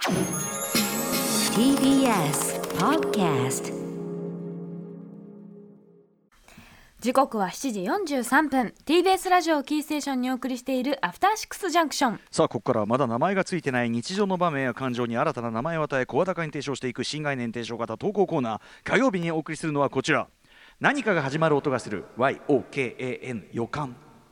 TBS Podcast。時刻は7時43分 TBS ラジオキーステーションにお送りしているアフターシックスジャンクション。 さあここからはまだ名前がついてない日常の場面や感情に新たな名前を与え声高に提唱していく新概念提唱型投稿コーナー。火曜日にお送りするのはこちら。何かが始まる音がする YOKAN 予感。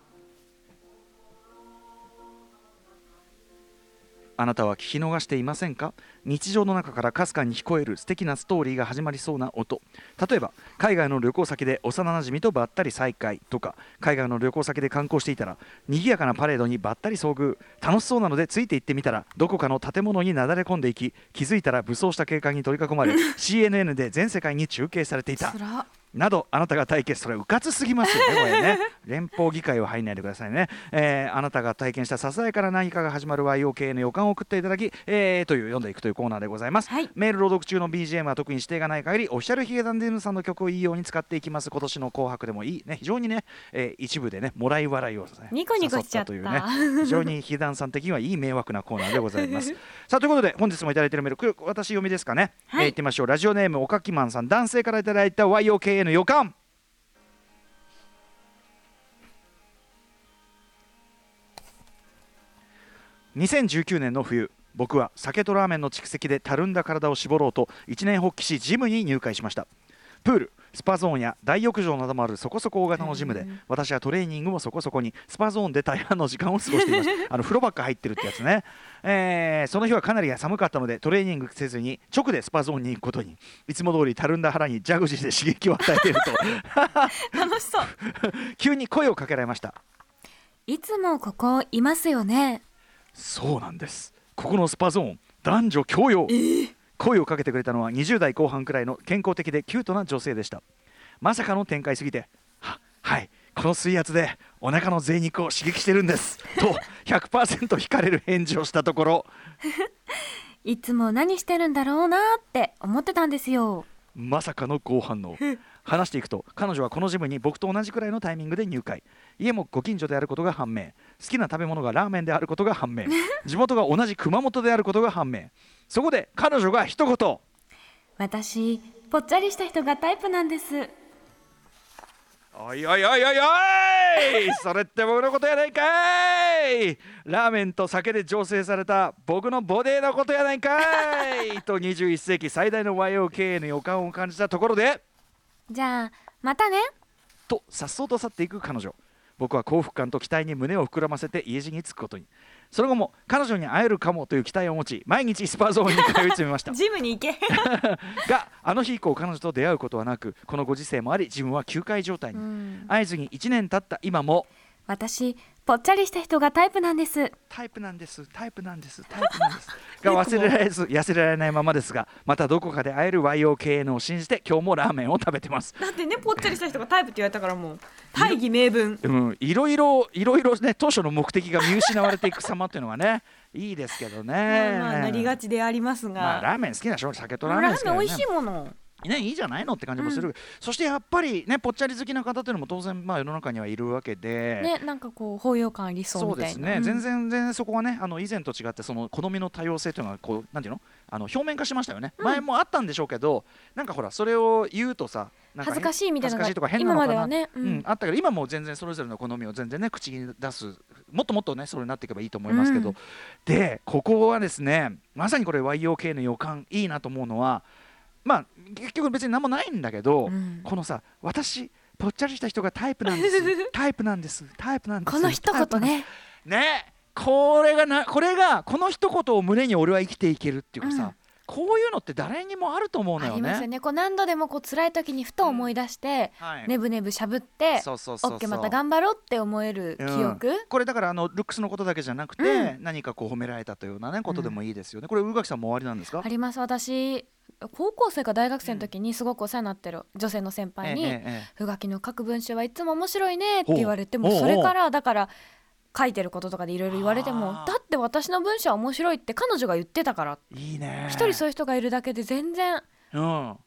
あなたは聞き逃していませんか？日常の中からかすかに聞こえる素敵なストーリーが始まりそうな音。例えば海外の旅行先で幼なじみとばったり再会とか、海外の旅行先で観光していたら賑やかなパレードにばったり遭遇。楽しそうなのでついて行ってみたらどこかの建物になだれ込んでいき、気づいたら武装した警官に取り囲まれCNN で全世界に中継されていたなど、あなたが体験、それうかつすぎますよねこれね連邦議会は入んないでくださいね。あなたが体験したささやかな何かが始まる YOK の予感を送っていただき、という読んでいくというコーナーでございます、はい、メール朗読中の BGM は特に指定がない限りオフィシャルヒゲダンディズムさんの曲をいいように使っていきます。今年の紅白でもいいね、非常にね、一部でねもらい笑いを、ね、 ニコニコしちゃったというね非常にヒゲダンさん的にはいい迷惑なコーナーでございますさあということで本日もいただいているメール、私読みですかね、はい、いってみましょう。ラジオネームおかきまんさん、男性からいただいた YOK の予感。2019年の冬、僕は酒とラーメンの蓄積でたるんだ体を絞ろうと一年発起しジムに入会しました。プール、スパゾーンや大浴場などもあるそこそこ大型のジムで、私はトレーニングもそこそこに、スパゾーンで大半の時間を過ごしています風呂ばっか入ってるってやつね、その日はかなり寒かったのでトレーニングせずに直でスパゾーンに行くことに。いつも通りたるんだ腹にジャグジーで刺激を与えていると楽しそう急に声をかけられました。 いつもここいますよね。 そうなんです、ここのスパゾーン男女共用、声をかけてくれたのは20代後半くらいの健康的でキュートな女性でした。まさかの展開すぎて、はい、この水圧でお腹の贅肉を刺激してるんですと 100% 惹かれる返事をしたところいつも何してるんだろうなって思ってたんですよ。 まさかの好反応話していくと、彼女はこのジムに僕と同じくらいのタイミングで入会。家もご近所であることが判明。好きな食べ物がラーメンであることが判明地元が同じ熊本であることが判明。そこで彼女が一言、 私ぽっちゃりした人がタイプなんです。 おいおいおいおいおいそれって僕のことやないかい。ラーメンと酒で醸成された僕のボディのことやないかいと21世紀最大の YOK の予感を感じたところで、 じゃあまたねと颯爽と去っていく彼女。僕は幸福感と期待に胸を膨らませて家路に着くことに。その後も彼女に会えるかもという期待を持ち毎日スパゾーンに通い詰めましたジムに行けがあの日以降彼女と出会うことはなく、このご時世もありジムは休会状態に。会津に1年経った今も、 私ぽっちゃりした人がタイプなんです、 タイプなんですタイプなんですタイプなんですが忘れられず痩せられないままですが、またどこかで会える YOKN を信じて今日もラーメンを食べてます。 だってね、ぽっちゃりした人がタイプって言われたからもう大義名分。 いろいろね、当初の目的が見失われていく様っていうのがねいいですけどねまあなりがちでありますが、 ラーメン好きな人、酒とラーメン好きな、 ラーメン美味しいものね、いいじゃないのって感じもする、そしてやっぱりねぽっちゃり好きな方っていうのも当然世の中にはいるわけで、 ね、なんかこう包容感ありそうみたいな。 そうですね、全然そこはね以前と違ってその好みの多様性というのはこうなんていうの表面化しましたよね、前もあったんでしょうけど、なんかほらそれを言うとさなんか恥ずかしいみたいなのが恥ずかしいとか変なのかな、 今まではね、 あったけど今も全然それぞれの好みを全然ね口に出す、もっとねそれになっていけばいいと思いますけど、でここはですねまさにこれ YOK の予感いいなと思うのは、結局別に何もないんだけど、このさ、私ぽっちゃりした人がタイプなんですタイプなんですタイプなんです、 この一言ねこれがこの一言を胸に俺は生きていけるっていうかさ、こういうのって誰にもあると思うのよね。 ありますよね。こう何度でもこう辛い時にふと思い出して、ねぶねぶしゃぶってオッケーまた頑張ろうって思える記憶、 これだからルックスのことだけじゃなくて、何かこう褒められたというような、ね、ことでもいいですよね。これ宇垣さんも終わりなんですか？ あります。私高校生か大学生の時にすごくお世話になってる女性の先輩に、宇垣の書く文章はいつも面白いねって言われて、もそれからだから書いてることとかでいろいろ言われても、だって私の文章は面白いって彼女が言ってたから、 いいね。 一人そういう人がいるだけで全然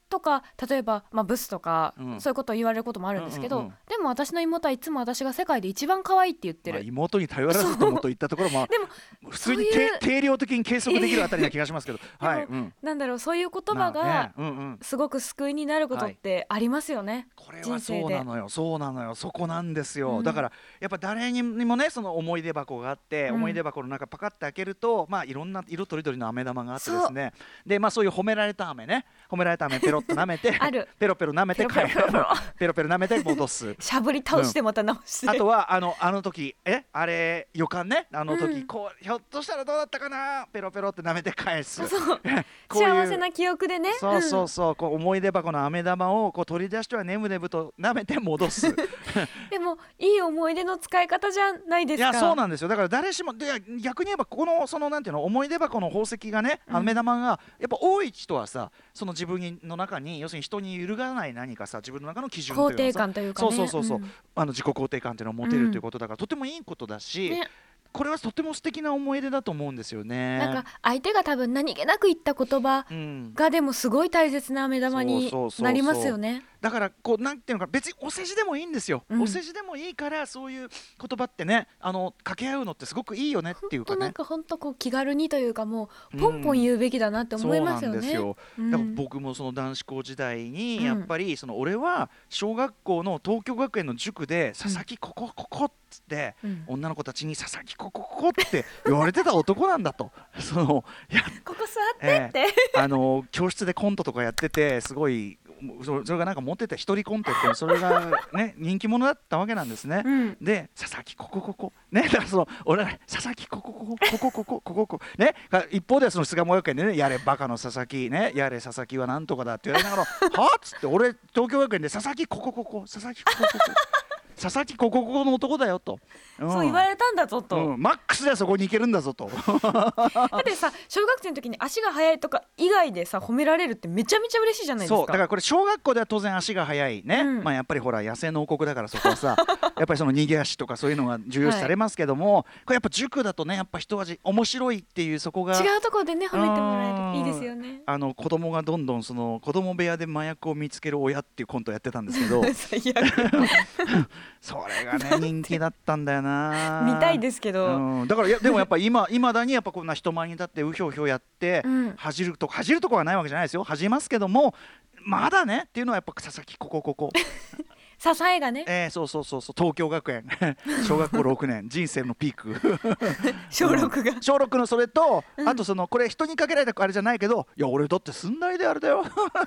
とか例えば、ブスとか、 うん、 そういうことを言われることもあるんですけど、 うんうんうん、 でも私の妹はいつも私が世界で一番可愛いって言ってる、 妹に頼らずともといったところもでも普通に定量的に計測できるあたりな気がしますけど、はい、うん、 なんだろう、そういう言葉がすごく救いになることってありますよね、 これはそうなのよ、そうなのよ、そこなんですよ、だからやっぱ誰にもねその思い出箱があって、思い出箱の中パカッて開けると、いろんな色とりどりの飴玉があってですね、でそういう褒められた飴ね、褒められた飴ペロッと舐めてペロペロ舐めてペロペロ舐めて戻すしゃぶり倒してまた直して、 あとはあの時あれ予感ね、あの時、こうひょっとしたらどうだったかな、ペロペロって舐めて返す幸せな記憶でね、 そうこう思い出箱の飴玉をこう取り出してはねむねむと舐めて戻すでもいい思い出の使い方じゃないですか。 いやそうなんですよ、だから誰しもで逆に言えばこのそのなんていうの思い出箱の宝石がね、飴玉がやっぱ多い人はさ、その自分の中に要するに人に揺るがない何かさ、自分の中の基準というか、 肯定感というかね、 自己肯定感っていうのを持てるということだから、とてもいいことだし、ね、これはとても素敵な思い出だと思うんですよね。 なんか相手が多分何気なく言った言葉がでもすごい大切な目玉になりますよね。 だからこうなんていうのか、別にお世辞でもいいんですよ、お世辞でもいいから、そういう言葉ってね掛け合うのってすごくいいよねっていうかね、 本当こう気軽にというか、もうポンポン言うべきだなって思いますよね。 そうなんですよ、だから僕もその男子校時代にやっぱり俺は小学校の東京学園の塾で佐々木ここっつって、女の子たちに佐々木ここって言われてた男なんだとここ座ってって、 教室でコントとかやってて、すごいそれがなんか持ってた一人コントってそれがね人気者だったわけなんですね、で佐々木ここね、だから俺は佐々木ここね、一方ではその巣鴨学園でね、やれバカの佐々木ね、やれ佐々木はなんとかだって言われながらはっつって、俺東京学園で佐々木ここ佐々木佐々木ここの男だよと、 そう言われたんだぞと、 マックスではそこに行けるんだぞとだってさ、小学生の時に足が速いとか以外でさ褒められるってめちゃめちゃ嬉しいじゃないですか。 そうだからこれ小学校では当然足が速いね、やっぱりほら野生の王国だから、そこはさやっぱりその逃げ足とかそういうのが重要視されますけども、これやっぱ塾だとね、やっぱ一味面白いっていう、そこが違うところでね褒めてもらえる、いいですよね。 子供がどんどんその子供部屋で麻薬を見つける親っていうコントをやってたんですけど最悪それがね人気だったんだよな見たいですけど、 だからでもやっぱいまだにやっぱこんな人前に立ってうひょうひょうやって、恥じるとこはないわけじゃないですよ、恥じますけども、まだねっていうのはやっぱ佐々木ここ支えがね、 そう東京学園小学校6年人生のピーク小6 のそれと、あとこれ人にかけられたあれじゃないけど、いや俺だって駿台であれだよ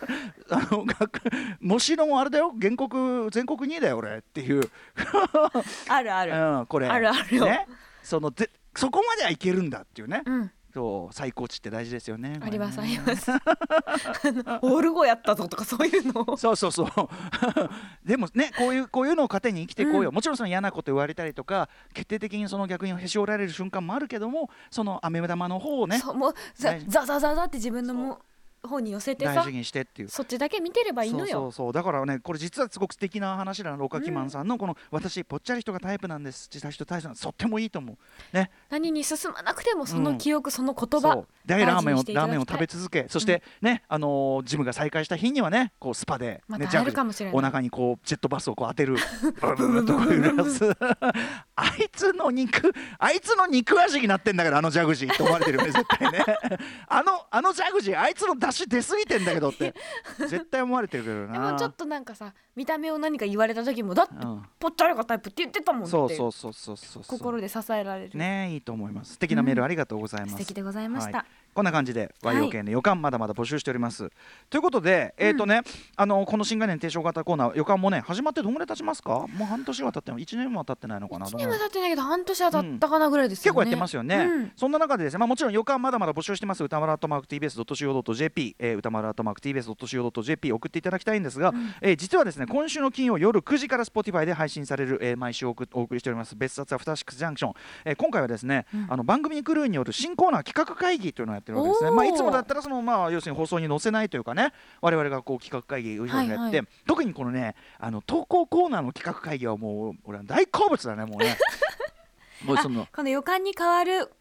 模試のあれだよ、全国2位だよ俺っていうあるある、 これあるあるよ、 ね、そこまではいけるんだっていうね、そう最高値って大事ですよね。 ありますありますオール5やったぞとかそういうのそうでもね、こういうのを糧に生きていこうよ、もちろんその嫌なこと言われたりとか決定的にその逆にへし折られる瞬間もあるけども、その飴玉の方をね、 もうザって自分の方に寄せてさ、 大事にしてっていう、 そっちだけ見てればいいのよ。 そうだからね、これ実はすごく素敵な話だな、ロカキマンさんのこの、私ぽっちゃり人がタイプなんです、小さい人タイプなんです、とってもいいと思うね。 何に進まなくてもその記憶、その言葉でラーメンを食べ続け、そしてね、ジムが再開した日にはね、こうスパで、 また会えるかもしれない、 お腹にこうジェットバスをこう当てるとこ揺らすあいつの肉味になってんだけど、あのジャグジーって思われてるよね絶対ねあのジャグジーあいつの出汁出過ぎてんだけどって絶対思われてるけどな。 でもちょっとなんかさ、見た目を何か言われた時もだってぽっちゃりがタイプって言ってたもんって、 そう心で支えられるね、いいと思います。素敵なメールありがとうございます。 素敵でございました、 こんな感じで YOK の予感まだまだ募集しております、ということでこの新概念提唱型コーナー予感もね始まってどんぐらい経ちますか？もう半年は経ってない、1年は経ってないのかな。 1年は経ってないけど半年は経ったかなぐらいですよね、 結構やってますよね、そんな中でですね、もちろん予感まだまだ募集してます。歌丸@tbs.co.jp 歌丸@tbs.co.jp 送っていただきたいんですが、実はですね今週の金曜夜9時から Spotify で配信される、毎週お送りしております別冊アフターシックスジャンクション、今回はですね、番組クルーによる新コーナー企画会議というのをやってるわけですね。いつもだったら要するに放送に載せないというかね、我々がこう企画会議をやって、特にこのね投稿コーナーの企画会議はもう俺は大好物だね、もうねもうこの予感に変わる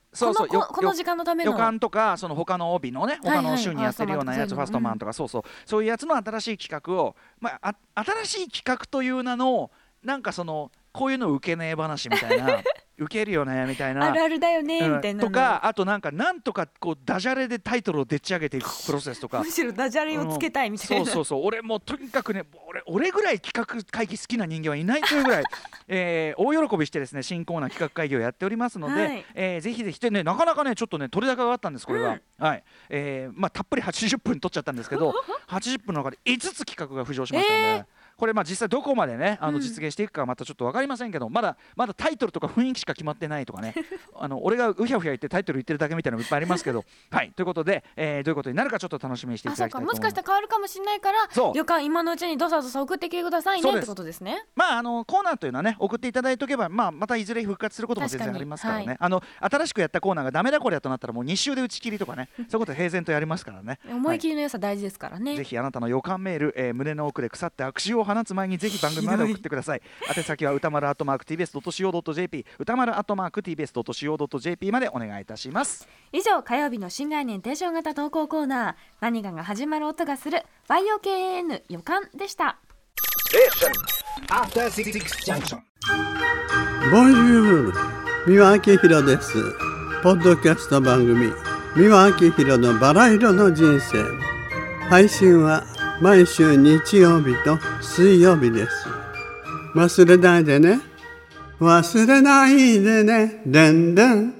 そうそうこの時間のための予感とか、その他の帯のね、他の週にやってるようなやつ、ファストマンとか、そういうやつの新しい企画を、新しい企画という名のなんかこういうの受けねえ話みたいな受けるよねみたいなあるあるだよねみたいなとか、あとなんとかこうダジャレでタイトルをでっち上げていくプロセスとかむしろダジャレをつけたいみたいな、 そう俺もうとにかくね、俺ぐらい企画会議好きな人間はいないというぐらい、大喜びしてですね、新コーナー企画会議をやっておりますので、ぜひぜひね、なかなかねちょっとね取り高があったんですこれは、はい、たっぷり80分取っちゃったんですけど80分の中で5つ企画が浮上しましたので、これ実際どこまでね実現していくかはまたちょっと分かりませんけど、まだタイトルとか雰囲気しか決まってないとかね俺がうひゃうひゃ言ってタイトル言ってるだけみたいなのいっぱいありますけどはいということで、どういうことになるかちょっと楽しみにしていただきたいと思います。 もしかしたら変わるかもしれないから予感今のうちにどさどさ送ってきてくださいねってことですね。 コーナーというのはね送っていただいておけば、またいずれ復活することも全然ありますからね、新しくやったコーナーがダメだこれやとなったらもう2週で打ち切りとかねそういうこと平然とやりますからね思い切りの良さ大事ですからね、 ぜひあなたの予感メール、胸の奥で腐って悪臭を放つ前にぜひ番組まで送ってください。宛先は歌丸@tbs.co.jp 歌丸@tbs.co.jp までお願いいたします。 以上、火曜日の新概念提唱型投稿コーナー、何かが始まる音がする YOKAN 予感でした。 ボンジュール、三輪明宏です。ポッドキャスト番組三輪明宏のバラ色の人生、配信は毎週日曜日と水曜日です。忘れないでね、忘れないでね、でんでん。